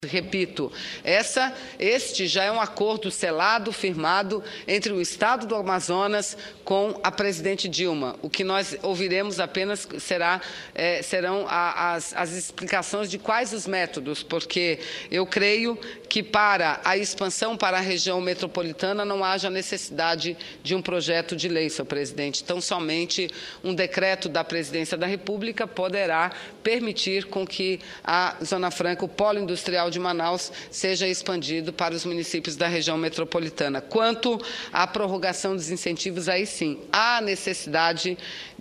Repito, este já é um acordo selado, firmado entre o Estado do Amazonas com a presidente Dilma. O que nós ouviremos apenas serão as explicações de quais os métodos, porque eu creio que para a expansão para a região metropolitana não haja necessidade de um projeto de lei, senhor presidente. Então, somente um decreto da Presidência da República poderá permitir com que a Zona Franca, o polo industrial de Manaus, seja expandido para os municípios da região metropolitana. Quanto à prorrogação dos incentivos, aí sim, há necessidade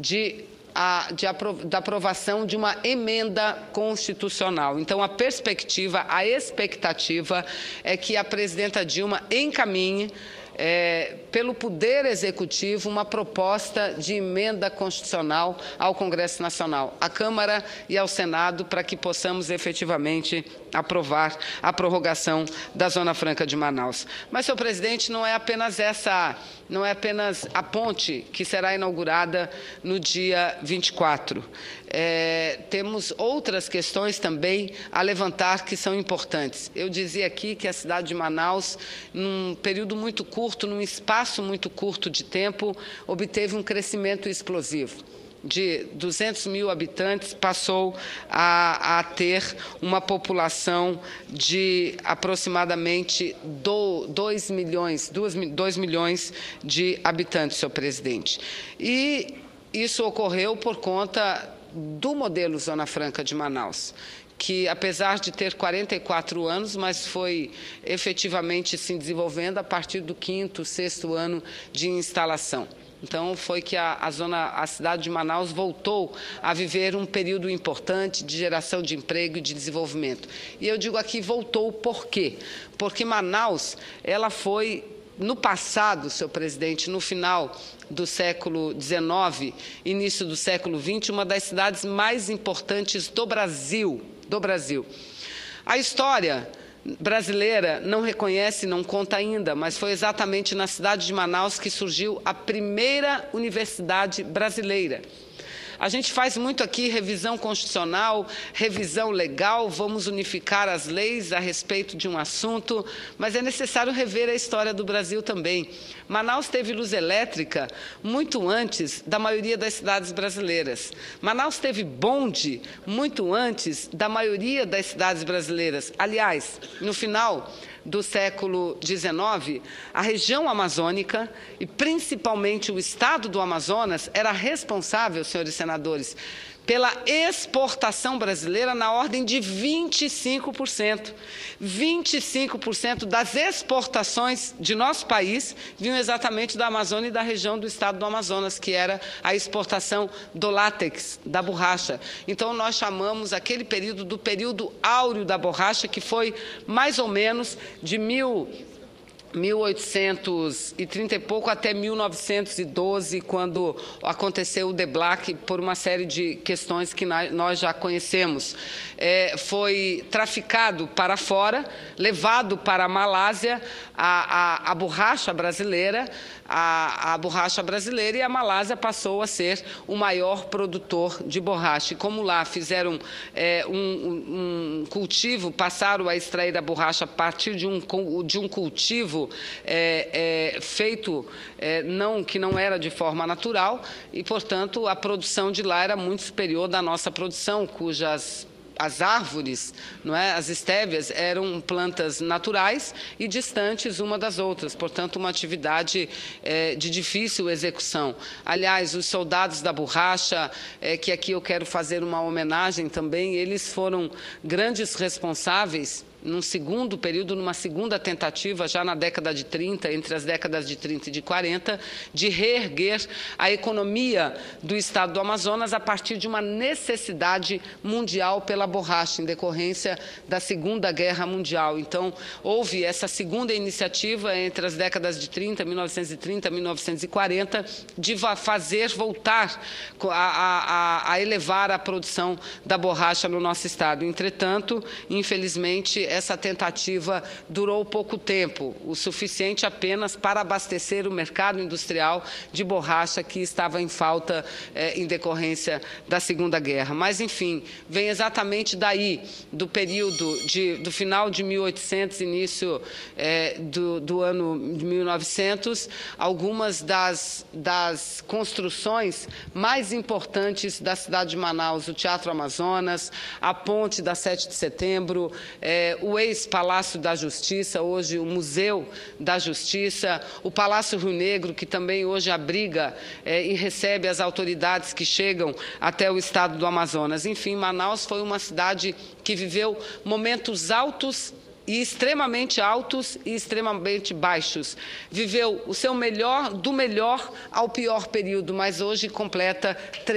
da aprovação de uma emenda constitucional. Então, a expectativa é que a presidenta Dilma encaminhe pelo Poder Executivo uma proposta de emenda constitucional ao Congresso Nacional, à Câmara e ao Senado, para que possamos efetivamente aprovar a prorrogação da Zona Franca de Manaus. Mas, senhor presidente, não é apenas a ponte que será inaugurada no dia 24. Temos outras questões também a levantar que são importantes. Eu dizia aqui que a cidade de Manaus, num período muito curto, num espaço muito curto de tempo, obteve um crescimento explosivo. De 200 mil habitantes, passou a ter uma população de aproximadamente 2 milhões de habitantes, senhor presidente. E isso ocorreu por conta do modelo Zona Franca de Manaus, que, apesar de ter 44 anos, mas foi efetivamente se desenvolvendo a partir do 5º, 6º ano de instalação. Então, foi que a cidade de Manaus voltou a viver um período importante de geração de emprego e de desenvolvimento. E eu digo aqui voltou por quê? Porque Manaus, ela foi, no passado, senhor presidente, no final do século XIX, início do século XX, uma das cidades mais importantes do Brasil. A história brasileira não reconhece, não conta ainda, mas foi exatamente na cidade de Manaus que surgiu a primeira universidade brasileira. A gente faz muito aqui revisão constitucional, revisão legal, vamos unificar as leis a respeito de um assunto, mas é necessário rever a história do Brasil também. Manaus teve luz elétrica muito antes da maioria das cidades brasileiras. Manaus teve bonde muito antes da maioria das cidades brasileiras. Aliás, no final do século XIX, a região amazônica, e principalmente o estado do Amazonas, era responsável, senhores senadores, pela exportação brasileira na ordem de 25%. 25% das exportações de nosso país vinham exatamente da Amazônia e da região do estado do Amazonas, que era a exportação do látex, da borracha. Então, nós chamamos aquele período do período áureo da borracha, que foi mais ou menos de 1830 e pouco até 1912, quando aconteceu o deblaque por uma série de questões que nós já conhecemos. Foi traficado para fora, levado para a Malásia a borracha brasileira, e a Malásia passou a ser o maior produtor de borracha. E como lá fizeram um cultivo, passaram a extrair a borracha a partir de um cultivo feito que não era de forma natural, e, portanto, a produção de lá era muito superior da nossa produção, as árvores, as estévias, eram plantas naturais e distantes uma das outras, portanto, uma atividade de difícil execução. Aliás, os soldados da borracha, que aqui eu quero fazer uma homenagem também, eles foram grandes responsáveis num segundo período, numa segunda tentativa, já na década de 30, entre as décadas de 30 e de 40, de reerguer a economia do estado do Amazonas a partir de uma necessidade mundial pela borracha, em decorrência da Segunda Guerra Mundial. Então, houve essa segunda iniciativa entre as décadas de 1930 e 1940, de fazer voltar a elevar a produção da borracha no nosso estado. Entretanto, infelizmente, essa tentativa durou pouco tempo, o suficiente apenas para abastecer o mercado industrial de borracha que estava em falta em decorrência da Segunda Guerra. Mas, enfim, vem exatamente daí, do período do final de 1800, início do ano de 1900, algumas das construções mais importantes da cidade de Manaus, o Teatro Amazonas, a ponte da 7 de setembro, o ex-Palácio da Justiça, hoje o Museu da Justiça, o Palácio Rio Negro, que também hoje abriga e recebe as autoridades que chegam até o estado do Amazonas. Enfim, Manaus foi uma cidade que viveu momentos altos e extremamente baixos. Viveu o seu melhor, do melhor ao pior período, mas hoje completa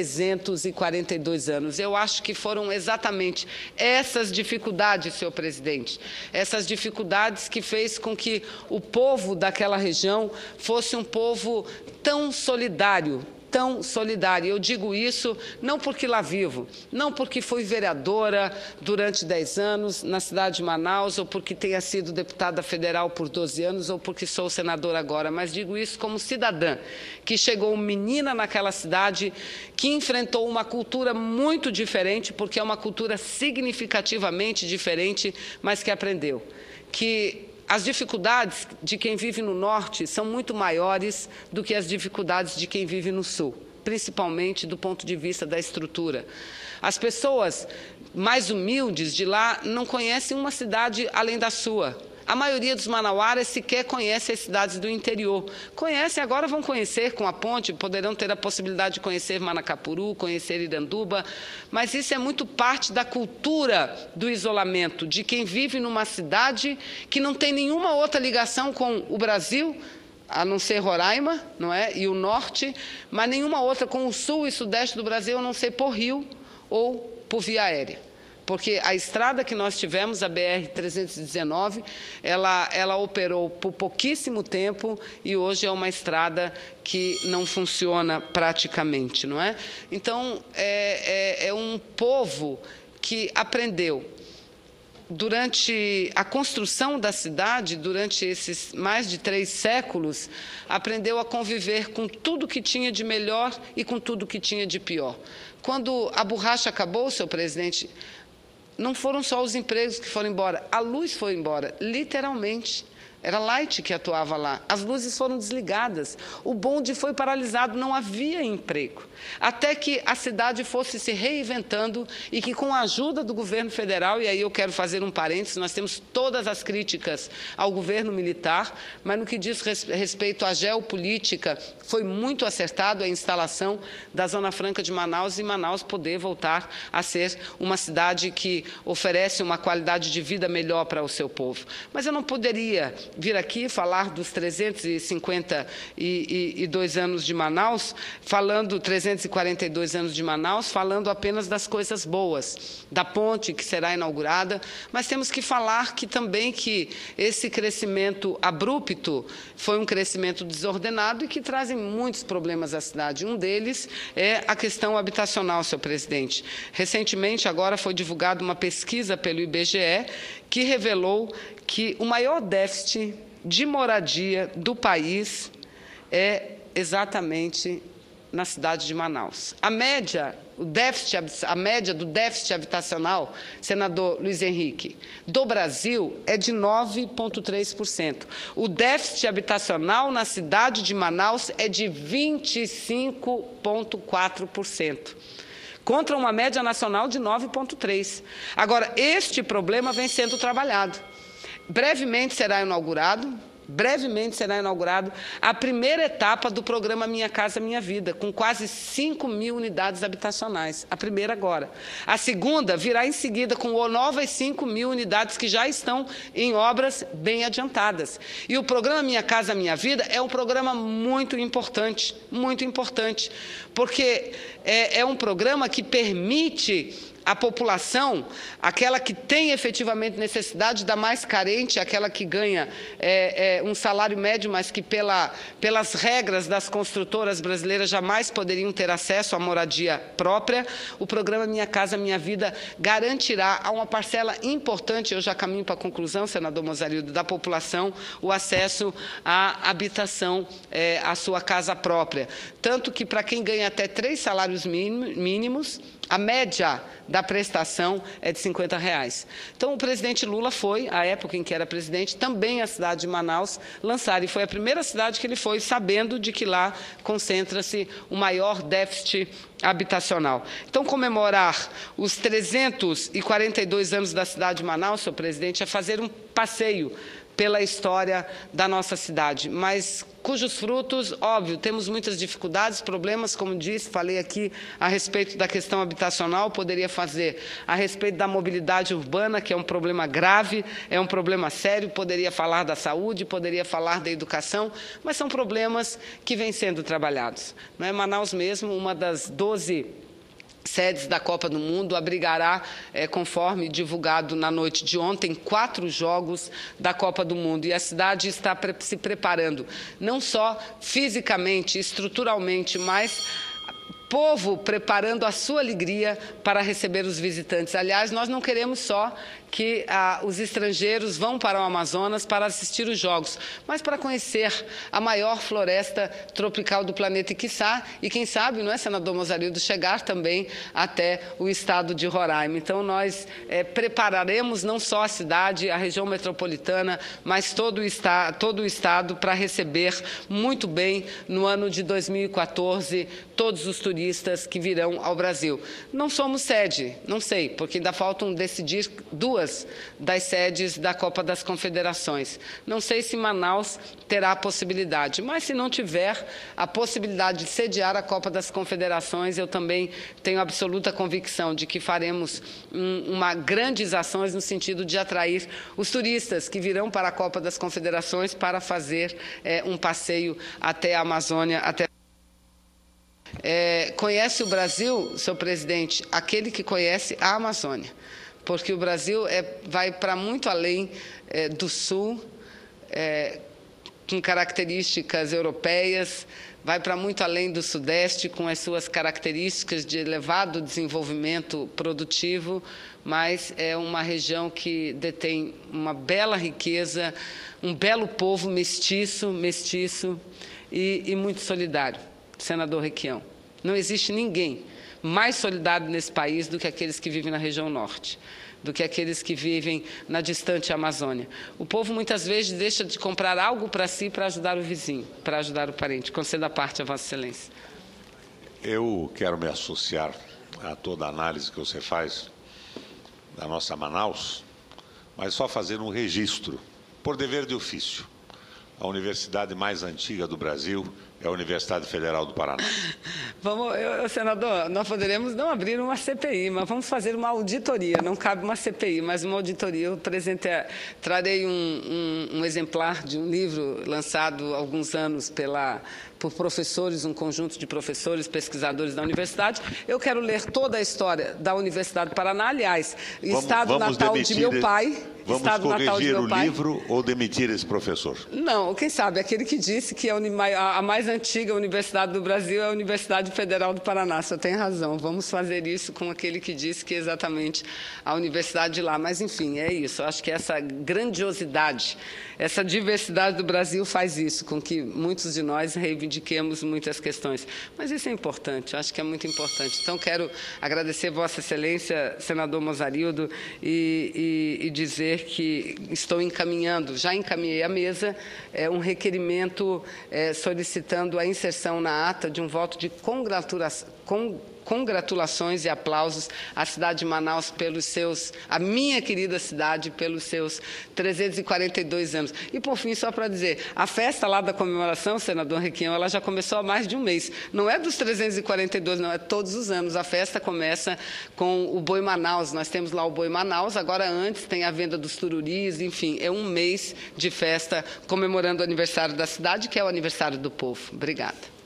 342 anos. Eu acho que foram exatamente essas dificuldades, senhor presidente, essas dificuldades que fez com que o povo daquela região fosse um povo tão solidário, tão solidária. Eu digo isso não porque lá vivo, não porque fui vereadora durante 10 anos na cidade de Manaus, ou porque tenha sido deputada federal por 12 anos, ou porque sou senadora agora, mas digo isso como cidadã, que chegou menina naquela cidade, que enfrentou uma cultura muito diferente, porque é uma cultura significativamente diferente, mas que aprendeu. Que as dificuldades de quem vive no norte são muito maiores do que as dificuldades de quem vive no sul, principalmente do ponto de vista da estrutura. As pessoas mais humildes de lá não conhecem uma cidade além da sua. A maioria dos manauaras sequer conhece as cidades do interior. Conhecem, agora vão conhecer com a ponte, poderão ter a possibilidade de conhecer Manacapuru, conhecer Iranduba, mas isso é muito parte da cultura do isolamento, de quem vive numa cidade que não tem nenhuma outra ligação com o Brasil, a não ser Roraima, não é? E o norte, mas nenhuma outra com o sul e sudeste do Brasil, a não ser por rio ou por via aérea. Porque a estrada que nós tivemos, a BR-319, ela operou por pouquíssimo tempo e hoje é uma estrada que não funciona praticamente, não é? Então, é um povo que aprendeu, durante a construção da cidade, durante esses mais de 3 séculos, aprendeu a conviver com tudo que tinha de melhor e com tudo que tinha de pior. Quando a borracha acabou, senhor presidente, não foram só os empregos que foram embora, a luz foi embora, literalmente. Era Light que atuava lá. As luzes foram desligadas. O bonde foi paralisado, não havia emprego. Até que a cidade fosse se reinventando e que, com a ajuda do governo federal, e aí eu quero fazer um parênteses, nós temos todas as críticas ao governo militar, mas no que diz respeito à geopolítica, foi muito acertado a instalação da Zona Franca de Manaus e Manaus poder voltar a ser uma cidade que oferece uma qualidade de vida melhor para o seu povo. Mas eu não poderia vir aqui falar dos 352 anos de Manaus, 342 anos de Manaus, falando apenas das coisas boas, da ponte que será inaugurada, mas temos que falar também que esse crescimento abrupto foi um crescimento desordenado e que trazem muitos problemas à cidade. Um deles é a questão habitacional, senhor presidente. Recentemente, agora foi divulgada uma pesquisa pelo IBGE que revelou que o maior déficit de moradia do país é exatamente na cidade de Manaus. A média do déficit habitacional, senador Luiz Henrique, do Brasil é de 9,3%. O déficit habitacional na cidade de Manaus é de 25,4%. Contra uma média nacional de 9,3%. Agora, este problema vem sendo trabalhado. Brevemente será inaugurado a primeira etapa do programa Minha Casa Minha Vida, com quase 5.000 unidades habitacionais. A primeira agora. A segunda virá em seguida com novas 5.000 unidades que já estão em obras bem adiantadas. E o programa Minha Casa Minha Vida é um programa muito importante, porque é um programa que permite a população, aquela que tem efetivamente necessidade, da mais carente, aquela que ganha um salário médio, mas que pelas regras das construtoras brasileiras jamais poderiam ter acesso à moradia própria. O programa Minha Casa Minha Vida garantirá a uma parcela importante, eu já caminho para a conclusão, senador Mozarildo, da população, o acesso à habitação, à sua casa própria. Tanto que, para quem ganha até 3 salários mínimos, a média da prestação é de R$50. Então, o presidente Lula foi, à época em que era presidente, também à cidade de Manaus lançar, e foi a primeira cidade que ele foi, sabendo de que lá concentra-se o maior déficit habitacional. Então, comemorar os 342 anos da cidade de Manaus, senhor presidente, é fazer um passeio pela história da nossa cidade, mas cujos frutos, óbvio, temos muitas dificuldades, problemas, como disse, falei aqui a respeito da questão habitacional, poderia fazer a respeito da mobilidade urbana, que é um problema grave, é um problema sério, poderia falar da saúde, poderia falar da educação, mas são problemas que vêm sendo trabalhados. Não é? Manaus mesmo, uma das 12 sedes da Copa do Mundo, abrigará, conforme divulgado na noite de ontem, 4 jogos da Copa do Mundo. E a cidade está se preparando, não só fisicamente, estruturalmente, mas povo preparando a sua alegria para receber os visitantes. Aliás, nós não queremos só que os estrangeiros vão para o Amazonas para assistir os Jogos, mas para conhecer a maior floresta tropical do planeta e quem sabe, não é, senador Mozarildo, chegar também até o estado de Roraima. Então, nós prepararemos não só a cidade, a região metropolitana, mas todo o estado para receber muito bem, no ano de 2014, todos os turistas que virão ao Brasil. Não somos sede, não sei, porque ainda faltam decidir 2 das sedes da Copa das Confederações. Não sei se Manaus terá a possibilidade, mas se não tiver a possibilidade de sediar a Copa das Confederações, eu também tenho absoluta convicção de que faremos grandes ações no sentido de atrair os turistas que virão para a Copa das Confederações para fazer um passeio até a Amazônia, conhece o Brasil, senhor presidente, aquele que conhece a Amazônia, porque o Brasil vai para muito além do Sul, com características europeias, vai para muito além do Sudeste, com as suas características de elevado desenvolvimento produtivo, mas é uma região que detém uma bela riqueza, um belo povo mestiço e muito solidário. Senador Requião, não existe ninguém mais solidário nesse país do que aqueles que vivem na região norte, do que aqueles que vivem na distante Amazônia. O povo, muitas vezes, deixa de comprar algo para si para ajudar o vizinho, para ajudar o parente. Conceda a parte a Vossa Excelência. Eu quero me associar a toda a análise que você faz da nossa Manaus, mas só fazer um registro, por dever de ofício. A universidade mais antiga do Brasil é a Universidade Federal do Paraná. Senador, nós poderemos não abrir uma CPI, mas vamos fazer uma auditoria. Não cabe uma CPI, mas uma auditoria. Eu trarei um exemplar de um livro lançado há alguns anos por professores, um conjunto de professores, pesquisadores da universidade. Eu quero ler toda a história da Universidade do Paraná. Aliás, estado natal de meu pai. Vamos corrigir o livro ou demitir esse professor? Não, quem sabe, aquele que disse que a mais antiga universidade do Brasil é a Universidade Federal do Paraná. O senhor tem razão, vamos fazer isso com aquele que disse que é exatamente a universidade de lá. Mas, enfim, é isso. Eu acho que essa grandiosidade, essa diversidade do Brasil faz isso, com que muitos de nós reivindiquemos muitas questões. Mas isso é importante, eu acho que é muito importante. Então, quero agradecer Vossa Excelência, senador Mozarildo, e dizer que estou já encaminhei à mesa um requerimento solicitando a inserção na ata de um voto de congratulações e aplausos à cidade de Manaus a minha querida cidade, pelos seus 342 anos. E, por fim, só para dizer, a festa lá da comemoração, senador Requião, ela já começou há mais de um mês. Não é dos 342, não, é todos os anos. A festa começa com o Boi Manaus. Nós temos lá o Boi Manaus, agora antes tem a venda dos tururis, enfim, é um mês de festa comemorando o aniversário da cidade, que é o aniversário do povo. Obrigada.